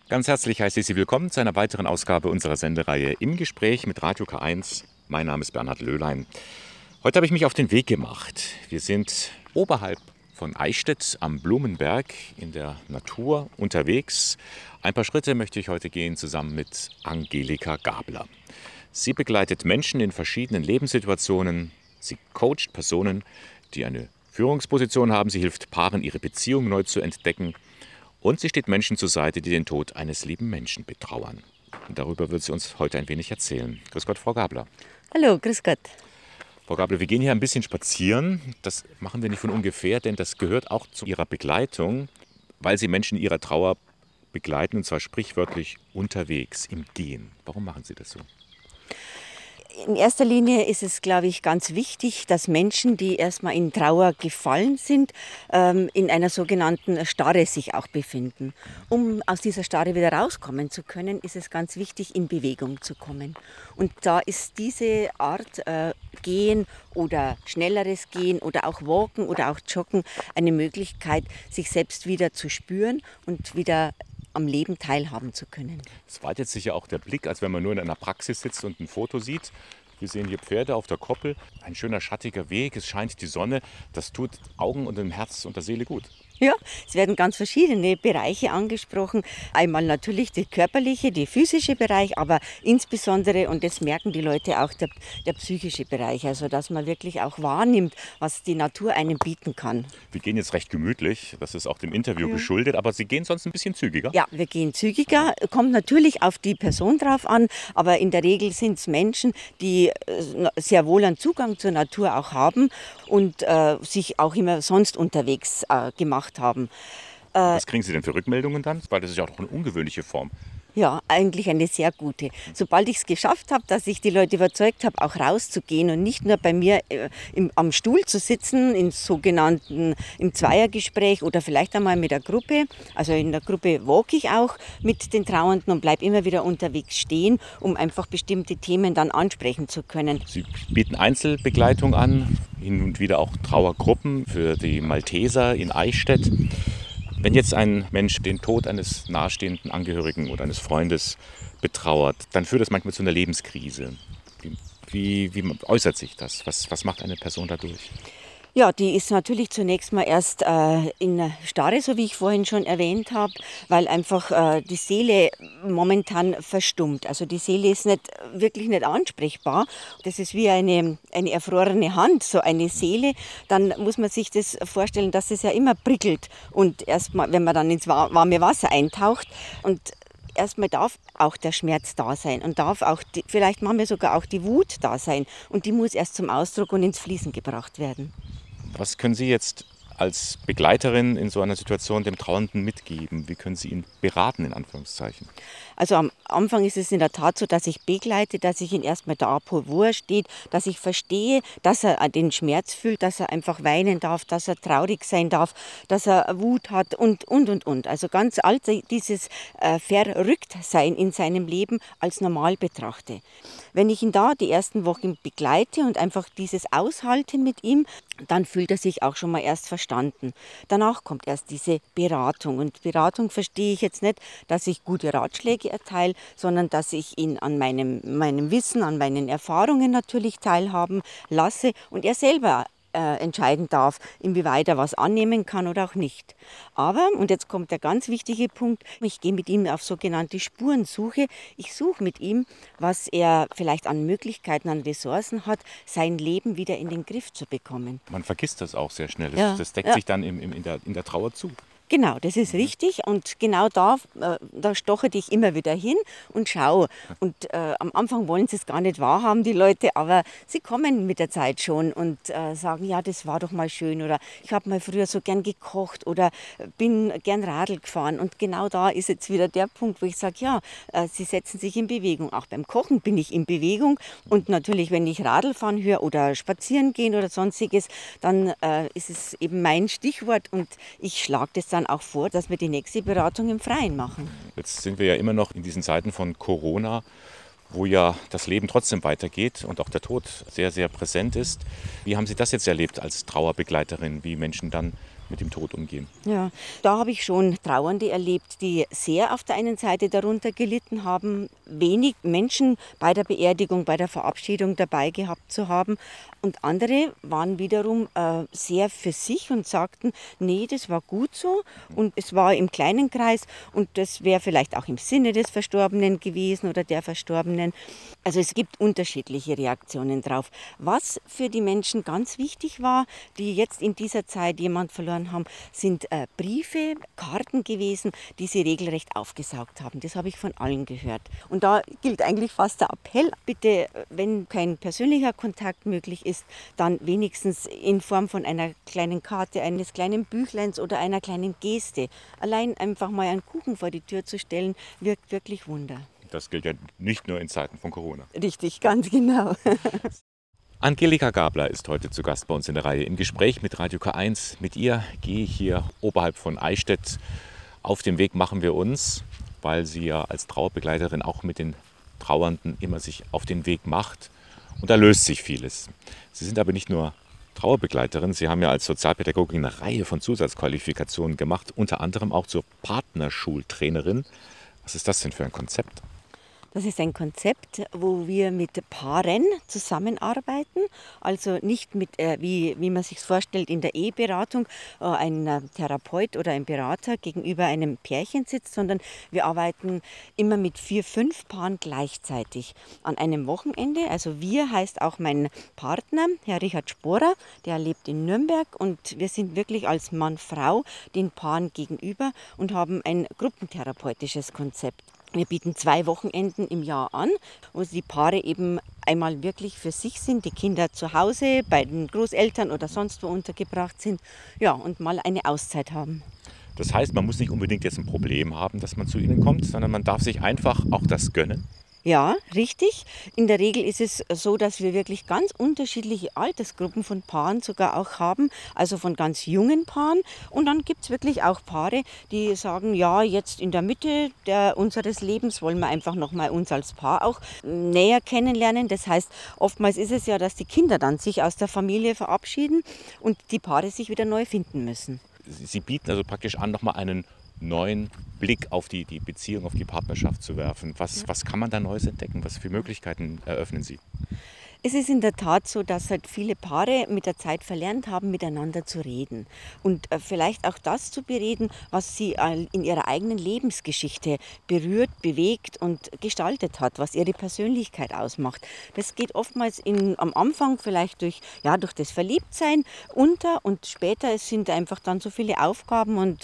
Ganz herzlich heiße ich Sie willkommen zu einer weiteren Ausgabe unserer Sendereihe Im Gespräch mit Radio K1. Mein Name ist Bernhard Löhlein. Heute habe ich mich auf den Weg gemacht. Wir sind oberhalb von Eichstätt am Blumenberg in der Natur unterwegs. Ein paar Schritte möchte ich heute gehen zusammen mit Angelika Gabler. Sie begleitet Menschen in verschiedenen Lebenssituationen. Sie coacht Personen, die eine Führungsposition haben. Sie hilft Paaren, ihre Beziehung neu zu entdecken. Und sie steht Menschen zur Seite, die den Tod eines lieben Menschen betrauern. Und darüber wird sie uns heute ein wenig erzählen. Grüß Gott, Frau Gabler. Hallo, grüß Gott. Frau Gabler, wir gehen hier ein bisschen spazieren. Das machen wir nicht von ungefähr, denn das gehört auch zu Ihrer Begleitung, weil Sie Menschen in ihrer Trauer begleiten, und zwar sprichwörtlich unterwegs, im Gehen. Warum machen Sie das so? In erster Linie ist es, glaube ich, ganz wichtig, dass Menschen, die erstmal in Trauer gefallen sind, in einer sogenannten Starre sich auch befinden. Um aus dieser Starre wieder rauskommen zu können, ist es ganz wichtig, in Bewegung zu kommen. Und da ist diese Art Gehen oder schnelleres Gehen oder auch Walken oder auch Joggen eine Möglichkeit, sich selbst wieder zu spüren und wieder am Leben teilhaben zu können. Es weitet sich ja auch der Blick, als wenn man nur in einer Praxis sitzt und ein Foto sieht. Wir sehen hier Pferde auf der Koppel, ein schöner schattiger Weg, es scheint die Sonne. Das tut Augen und dem Herz und der Seele gut. Ja, es werden ganz verschiedene Bereiche angesprochen. Einmal natürlich der körperliche, der physische Bereich, aber insbesondere, und das merken die Leute auch, der psychische Bereich. Also, dass man wirklich auch wahrnimmt, was die Natur einem bieten kann. Wir gehen jetzt recht gemütlich, das ist auch dem Interview geschuldet, aber Sie gehen sonst ein bisschen zügiger. Ja, wir gehen zügiger, kommt natürlich auf die Person drauf an, aber in der Regel sind es Menschen, die sehr wohl einen Zugang zur Natur auch haben und sich auch immer sonst unterwegs gemacht haben. Was kriegen Sie denn für Rückmeldungen dann? Weil das ist ja auch eine ungewöhnliche Form. Ja, eigentlich eine sehr gute. Sobald ich es geschafft habe, dass ich die Leute überzeugt habe, auch rauszugehen und nicht nur bei mir am Stuhl zu sitzen, im Zweiergespräch oder vielleicht einmal mit der Gruppe. Also in der Gruppe walk ich auch mit den Trauernden und bleibe immer wieder unterwegs stehen, um einfach bestimmte Themen dann ansprechen zu können. Sie bieten Einzelbegleitung an, hin und wieder auch Trauergruppen für die Malteser in Eichstätt. Wenn jetzt ein Mensch den Tod eines nahestehenden Angehörigen oder eines Freundes betrauert, dann führt das manchmal zu einer Lebenskrise. Wie äußert sich das? Was macht eine Person dadurch? Ja, die ist natürlich zunächst mal erst in Starre, so wie ich vorhin schon erwähnt habe, weil einfach die Seele momentan verstummt. Also die Seele ist wirklich nicht ansprechbar. Das ist wie eine erfrorene Hand, so eine Seele. Dann muss man sich das vorstellen, dass es ja immer prickelt und erstmal, wenn man dann ins warme Wasser eintaucht und erstmal darf auch der Schmerz da sein und darf auch, vielleicht manchmal sogar auch die Wut da sein. Und die muss erst zum Ausdruck und ins Fließen gebracht werden. Was können Sie jetzt als Begleiterin in so einer Situation dem Trauernden mitgeben? Wie können Sie ihn beraten, in Anführungszeichen? Also am Anfang ist es in der Tat so, dass ich begleite, dass ich ihn erstmal da abhole, wo er steht, dass ich verstehe, dass er den Schmerz fühlt, dass er einfach weinen darf, dass er traurig sein darf, dass er Wut hat und. Also ganz all dieses Verrücktsein in seinem Leben als normal betrachte. Wenn ich ihn da die ersten Wochen begleite und einfach dieses aushalte mit ihm, dann fühlt er sich auch schon mal erst verstanden. Danach kommt erst diese Beratung. Und Beratung verstehe ich jetzt nicht, dass ich gute Ratschläge erteile, sondern dass ich ihn an meinem Wissen, an meinen Erfahrungen natürlich teilhaben lasse und er selber entscheiden darf, inwieweit er was annehmen kann oder auch nicht. Aber, und jetzt kommt der ganz wichtige Punkt, ich gehe mit ihm auf sogenannte Spurensuche. Ich suche mit ihm, was er vielleicht an Möglichkeiten, an Ressourcen hat, sein Leben wieder in den Griff zu bekommen. Man vergisst das auch sehr schnell. Ja, Das deckt sich dann in der Trauer zu. Genau, das ist richtig und genau da stocherte ich immer wieder hin und schaue. Und am Anfang wollen sie es gar nicht wahrhaben, die Leute, aber sie kommen mit der Zeit schon und sagen, ja, das war doch mal schön oder ich habe mal früher so gern gekocht oder bin gern Radl gefahren. Und genau da ist jetzt wieder der Punkt, wo ich sage, ja, sie setzen sich in Bewegung. Auch beim Kochen bin ich in Bewegung und natürlich, wenn ich Radl fahren höre oder spazieren gehen oder sonstiges, dann ist es eben mein Stichwort und ich schlage das dann auch vor, dass wir die nächste Beratung im Freien machen. Jetzt sind wir ja immer noch in diesen Zeiten von Corona, wo ja das Leben trotzdem weitergeht und auch der Tod sehr, sehr präsent ist. Wie haben Sie das jetzt erlebt als Trauerbegleiterin, wie Menschen dann mit dem Tod umgehen? Ja, da habe ich schon Trauernde erlebt, die sehr auf der einen Seite darunter gelitten haben, wenig Menschen bei der Beerdigung, bei der Verabschiedung dabei gehabt zu haben. Und andere waren wiederum sehr für sich und sagten, nee, das war gut so und es war im kleinen Kreis und das wäre vielleicht auch im Sinne des Verstorbenen gewesen oder der Verstorbenen. Also es gibt unterschiedliche Reaktionen drauf. Was für die Menschen ganz wichtig war, die jetzt in dieser Zeit jemand verloren haben, sind Briefe, Karten gewesen, die sie regelrecht aufgesaugt haben. Das habe ich von allen gehört. Und da gilt eigentlich fast der Appell, bitte, wenn kein persönlicher Kontakt möglich ist, dann wenigstens in Form von einer kleinen Karte, eines kleinen Büchleins oder einer kleinen Geste. Allein einfach mal einen Kuchen vor die Tür zu stellen, wirkt wirklich Wunder. Das gilt ja nicht nur in Zeiten von Corona. Richtig, ganz genau. Angelika Gabler ist heute zu Gast bei uns in der Reihe im Gespräch mit Radio K1. Mit ihr gehe ich hier oberhalb von Eichstätt. Auf dem Weg machen wir uns, weil sie ja als Trauerbegleiterin auch mit den Trauernden immer sich auf den Weg macht. Und da löst sich vieles. Sie sind aber nicht nur Trauerbegleiterin, Sie haben ja als Sozialpädagogin eine Reihe von Zusatzqualifikationen gemacht, unter anderem auch zur Partnerschultrainerin. Was ist das denn für ein Konzept? Das ist ein Konzept, wo wir mit Paaren zusammenarbeiten. Also nicht mit, wie man sich vorstellt, in der Eheberatung ein Therapeut oder ein Berater gegenüber einem Pärchen sitzt, sondern wir arbeiten immer mit 4, 5 Paaren gleichzeitig an einem Wochenende. Also wir heißt auch mein Partner, Herr Richard Sporer, der lebt in Nürnberg und wir sind wirklich als Mann-Frau den Paaren gegenüber und haben ein gruppentherapeutisches Konzept. Wir bieten 2 Wochenenden im Jahr an, wo die Paare eben einmal wirklich für sich sind, die Kinder zu Hause, bei den Großeltern oder sonst wo untergebracht sind, ja, und mal eine Auszeit haben. Das heißt, man muss nicht unbedingt jetzt ein Problem haben, dass man zu Ihnen kommt, sondern man darf sich einfach auch das gönnen. Ja, richtig. In der Regel ist es so, dass wir wirklich ganz unterschiedliche Altersgruppen von Paaren sogar auch haben, also von ganz jungen Paaren. Und dann gibt es wirklich auch Paare, die sagen, ja, jetzt in der Mitte unseres Lebens wollen wir einfach nochmal uns als Paar auch näher kennenlernen. Das heißt, oftmals ist es ja, dass die Kinder dann sich aus der Familie verabschieden und die Paare sich wieder neu finden müssen. Sie bieten also praktisch an, nochmal einen neuen Blick auf die Beziehung, auf die Partnerschaft zu werfen. Was kann man da Neues entdecken? Was für Möglichkeiten eröffnen Sie? Es ist in der Tat so, dass halt viele Paare mit der Zeit verlernt haben, miteinander zu reden. Und vielleicht auch das zu bereden, was sie in ihrer eigenen Lebensgeschichte berührt, bewegt und gestaltet hat, was ihre Persönlichkeit ausmacht. Das geht oftmals am Anfang vielleicht durch das Verliebtsein unter und später sind einfach dann so viele Aufgaben und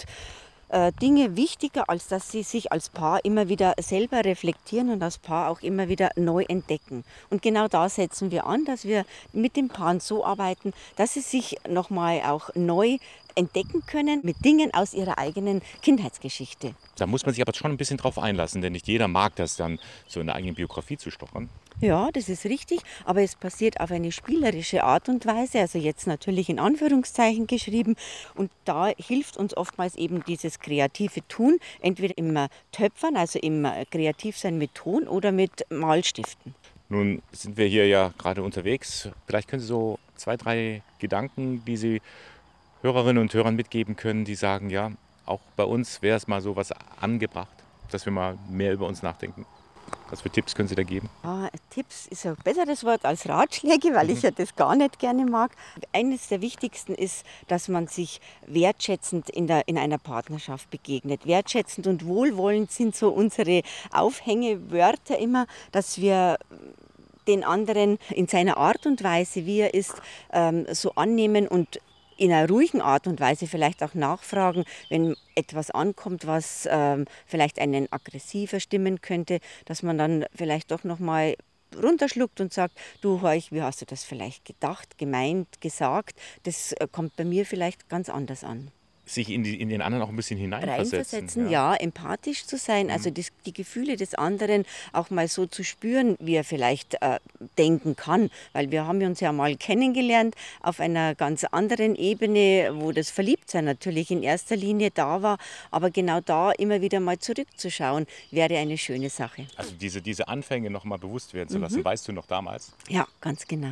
Dinge wichtiger, als dass sie sich als Paar immer wieder selber reflektieren und als Paar auch immer wieder neu entdecken. Und genau da setzen wir an, dass wir mit den Paaren so arbeiten, dass sie sich nochmal auch neu entdecken können mit Dingen aus ihrer eigenen Kindheitsgeschichte. Da muss man sich aber schon ein bisschen drauf einlassen, denn nicht jeder mag das dann, so in der eigenen Biografie zu stochern. Ja, das ist richtig, aber es passiert auf eine spielerische Art und Weise, also jetzt natürlich in Anführungszeichen geschrieben. Und da hilft uns oftmals eben dieses kreative Tun, entweder im Töpfern, also im Kreativsein mit Ton oder mit Malstiften. Nun sind wir hier ja gerade unterwegs. Vielleicht können Sie so 2, 3 Gedanken, die Sie Hörerinnen und Hörern mitgeben können, die sagen, ja, auch bei uns wäre es mal so was angebracht, dass wir mal mehr über uns nachdenken. Was für Tipps können Sie da geben? Tipps ist ein besseres Wort als Ratschläge, weil ich ja das gar nicht gerne mag. Eines der wichtigsten ist, dass man sich wertschätzend in einer Partnerschaft begegnet. Wertschätzend und wohlwollend sind so unsere Aufhängewörter immer, dass wir den anderen in seiner Art und Weise, wie er ist, so annehmen und in einer ruhigen Art und Weise vielleicht auch nachfragen, wenn etwas ankommt, was vielleicht einen aggressiver stimmen könnte, dass man dann vielleicht doch nochmal runterschluckt und sagt, du Horch, wie hast du das vielleicht gedacht, gemeint, gesagt? Das kommt bei mir vielleicht ganz anders an. sich in den anderen auch ein bisschen hineinversetzen. Reinversetzen, ja, empathisch zu sein, also die Gefühle des anderen auch mal so zu spüren, wie er vielleicht denken kann. Weil wir haben uns ja mal kennengelernt auf einer ganz anderen Ebene, wo das Verliebtsein natürlich in erster Linie da war. Aber genau da immer wieder mal zurückzuschauen, wäre eine schöne Sache. Also diese Anfänge noch mal bewusst werden zu lassen, weißt du noch damals? Ja, ganz genau.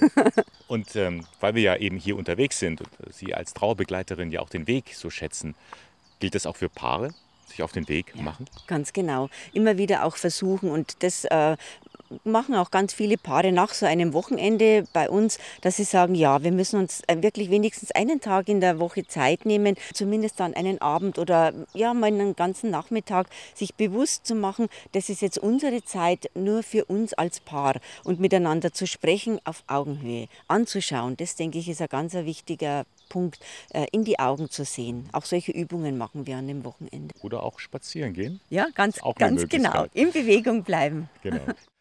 Und weil wir ja eben hier unterwegs sind und Sie als Trauerbegleiterin ja auch den Weg so schätzen, gilt das auch für Paare, sich auf den Weg machen? Ganz genau. Immer wieder auch versuchen und das machen auch ganz viele Paare nach so einem Wochenende bei uns, dass sie sagen, ja, wir müssen uns wirklich wenigstens einen Tag in der Woche Zeit nehmen, zumindest dann einen Abend oder ja, mal einen ganzen Nachmittag, sich bewusst zu machen, das ist jetzt unsere Zeit nur für uns als Paar und miteinander zu sprechen auf Augenhöhe, anzuschauen. Das, denke ich, ist ein ganz wichtiger Punkt, in die Augen zu sehen. Auch solche Übungen machen wir an dem Wochenende. Oder auch spazieren gehen? Ja, ganz, Auch eine ganz genau. Möglichkeit. In Bewegung bleiben. Genau.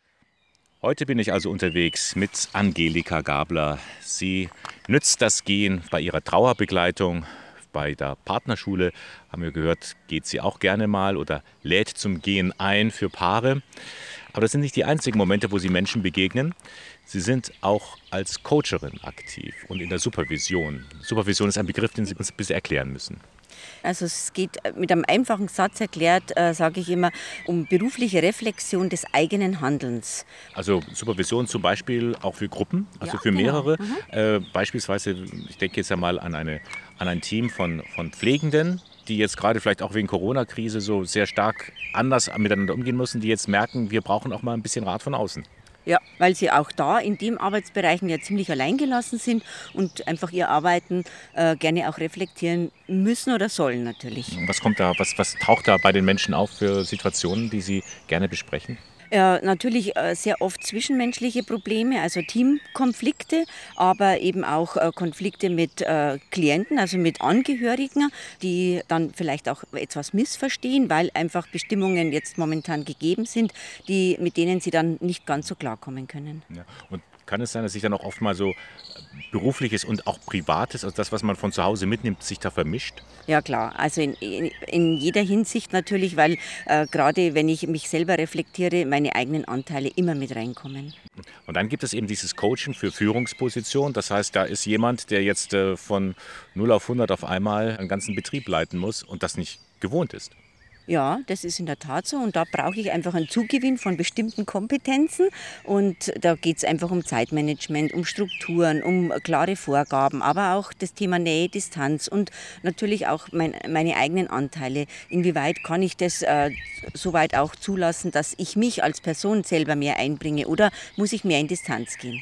Heute bin ich also unterwegs mit Angelika Gabler. Sie nützt das Gehen bei ihrer Trauerbegleitung. Bei der Partnerschule, haben wir gehört, geht sie auch gerne mal oder lädt zum Gehen ein für Paare. Aber das sind nicht die einzigen Momente, wo sie Menschen begegnen. Sie sind auch als Coacherin aktiv und in der Supervision. Supervision ist ein Begriff, den Sie uns ein bisschen erklären müssen. Also es geht mit einem einfachen Satz erklärt, sage ich immer, um berufliche Reflexion des eigenen Handelns. Also Supervision zum Beispiel auch für Gruppen, also Ja, für genau. mehrere. Beispielsweise, ich denke jetzt einmal an ein Team von Pflegenden, die jetzt gerade vielleicht auch wegen Corona-Krise so sehr stark anders miteinander umgehen müssen, die jetzt merken, wir brauchen auch mal ein bisschen Rat von außen. Ja, weil sie auch da in den Arbeitsbereichen ja ziemlich alleingelassen sind und einfach ihr Arbeiten gerne auch reflektieren müssen oder sollen natürlich. Was kommt da, was taucht da bei den Menschen auf für Situationen, die Sie gerne besprechen? Natürlich sehr oft zwischenmenschliche Probleme, also Teamkonflikte, aber eben auch Konflikte mit Klienten, also mit Angehörigen, die dann vielleicht auch etwas missverstehen, weil einfach Bestimmungen jetzt momentan gegeben sind, mit denen sie dann nicht ganz so klarkommen können. Ja. Und kann es sein, dass sich dann auch oft mal so Berufliches und auch Privates, also das, was man von zu Hause mitnimmt, sich da vermischt? Ja klar, also in jeder Hinsicht natürlich, weil gerade wenn ich mich selber reflektiere, meine eigenen Anteile immer mit reinkommen. Und dann gibt es eben dieses Coaching für Führungsposition. Das heißt, da ist jemand, der jetzt von 0 auf 100 auf einmal einen ganzen Betrieb leiten muss und das nicht gewohnt ist. Ja, das ist in der Tat so und da brauche ich einfach einen Zugewinn von bestimmten Kompetenzen und da geht es einfach um Zeitmanagement, um Strukturen, um klare Vorgaben, aber auch das Thema Nähe, Distanz und natürlich auch meine eigenen Anteile. Inwieweit kann ich das soweit auch zulassen, dass ich mich als Person selber mehr einbringe oder muss ich mehr in Distanz gehen?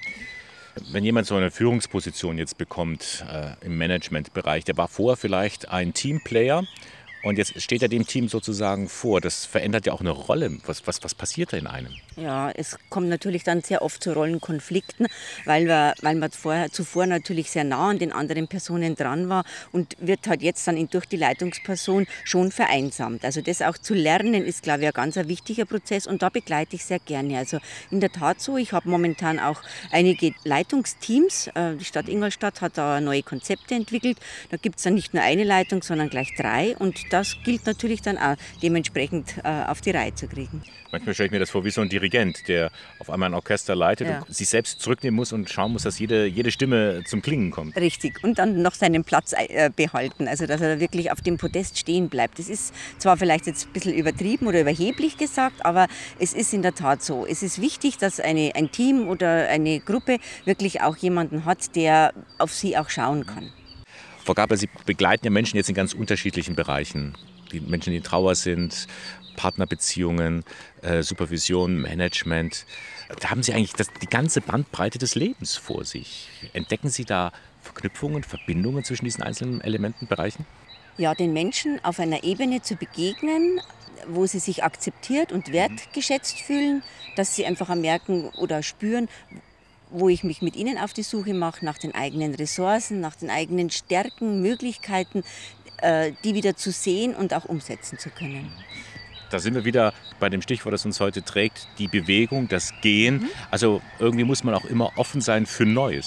Wenn jemand so eine Führungsposition jetzt bekommt im Managementbereich, der war vorher vielleicht ein Teamplayer. Und jetzt steht er dem Team sozusagen vor. Das verändert ja auch eine Rolle. Was passiert da in einem? Ja, es kommt natürlich dann sehr oft zu Rollenkonflikten, weil man zuvor natürlich sehr nah an den anderen Personen dran war und wird halt jetzt dann durch die Leitungsperson schon vereinsamt. Also das auch zu lernen ist, glaube ich, ein ganz wichtiger Prozess und da begleite ich sehr gerne. Also in der Tat so, ich habe momentan auch einige Leitungsteams. Die Stadt Ingolstadt hat da neue Konzepte entwickelt. Da gibt es dann nicht nur eine Leitung, sondern gleich 3 und das gilt natürlich dann auch dementsprechend auf die Reihe zu kriegen. Manchmal stelle ich mir das vor wie so ein Dirigent, der auf einmal ein Orchester leitet Ja. und sich selbst zurücknehmen muss und schauen muss, dass jede Stimme zum Klingen kommt. Richtig. Und dann noch seinen Platz behalten, also dass er da wirklich auf dem Podest stehen bleibt. Das ist zwar vielleicht jetzt ein bisschen übertrieben oder überheblich gesagt, aber es ist in der Tat so. Es ist wichtig, dass ein Team oder eine Gruppe wirklich auch jemanden hat, der auf sie auch schauen kann. Frau Gabler, Sie begleiten ja Menschen jetzt in ganz unterschiedlichen Bereichen. Die Menschen, die in Trauer sind, Partnerbeziehungen, Supervision, Management. Da haben Sie eigentlich die ganze Bandbreite des Lebens vor sich. Entdecken Sie da Verknüpfungen, Verbindungen zwischen diesen einzelnen Elementen, Bereichen? Ja, den Menschen auf einer Ebene zu begegnen, wo sie sich akzeptiert und wertgeschätzt fühlen, dass sie einfach merken oder spüren, wo ich mich mit ihnen auf die Suche mache, nach den eigenen Ressourcen, nach den eigenen Stärken, Möglichkeiten, die wieder zu sehen und auch umsetzen zu können. Da sind wir wieder bei dem Stichwort, das uns heute trägt, die Bewegung, das Gehen. Also irgendwie muss man auch immer offen sein für Neues.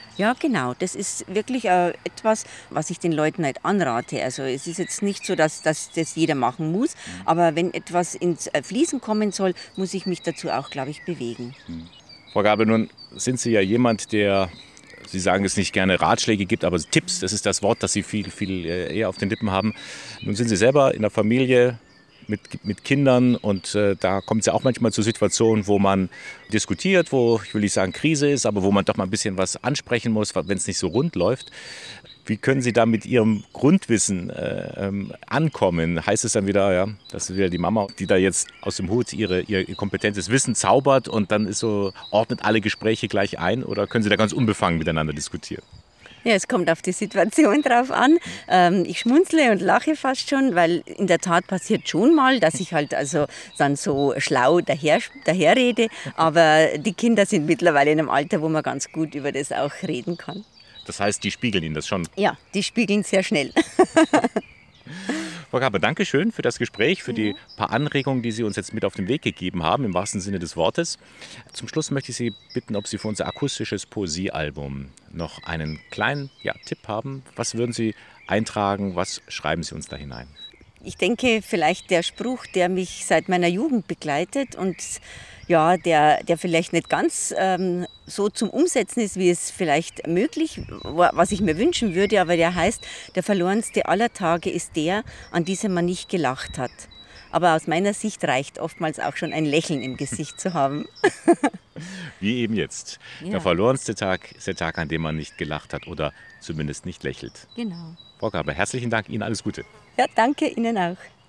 Ja, genau. Das ist wirklich etwas, was ich den Leuten halt anrate. Also es ist jetzt nicht so, dass das jeder machen muss, aber wenn etwas ins Fließen kommen soll, muss ich mich dazu auch, glaube ich, bewegen. Frau Gabe, nun sind Sie ja jemand, der, Sie sagen es nicht gerne Ratschläge gibt, aber Tipps, das ist das Wort, das Sie viel eher auf den Lippen haben. Nun sind Sie selber in der Familie mit Kindern und da kommt es ja auch manchmal zu Situationen, wo man diskutiert, wo, ich will nicht sagen Krise ist, aber wo man doch mal ein bisschen was ansprechen muss, wenn es nicht so rund läuft. Wie können Sie da mit Ihrem Grundwissen ankommen? Heißt es dann wieder, ja, das ist wieder die Mama, die da jetzt aus dem Hut ihr kompetentes Wissen zaubert und dann ist so, ordnet alle Gespräche gleich ein? Oder können Sie da ganz unbefangen miteinander diskutieren? Ja, es kommt auf die Situation drauf an. Ich schmunzle und lache fast schon, weil in der Tat passiert schon mal, dass ich halt also dann so schlau daherrede. Aber die Kinder sind mittlerweile in einem Alter, wo man ganz gut über das auch reden kann. Das heißt, die spiegeln Ihnen das schon. Ja, die spiegeln sehr schnell. Frau Gabe, danke schön für das Gespräch, für die paar Anregungen, die Sie uns jetzt mit auf den Weg gegeben haben, im wahrsten Sinne des Wortes. Zum Schluss möchte ich Sie bitten, ob Sie für unser akustisches Poesiealbum noch einen kleinen Tipp haben. Was würden Sie eintragen? Was schreiben Sie uns da hinein? Ich denke, vielleicht der Spruch, der mich seit meiner Jugend begleitet und ja, der vielleicht nicht ganz so zum Umsetzen ist, wie es vielleicht möglich, was ich mir wünschen würde, aber der heißt, der verlorenste aller Tage ist der, an diesem man nicht gelacht hat. Aber aus meiner Sicht reicht oftmals auch schon ein Lächeln im Gesicht zu haben. Wie eben jetzt. Ja. Der verlorenste Tag ist der Tag, an dem man nicht gelacht hat oder zumindest nicht lächelt. Genau. Frau Gabe, herzlichen Dank, Ihnen alles Gute. Ja, danke Ihnen auch.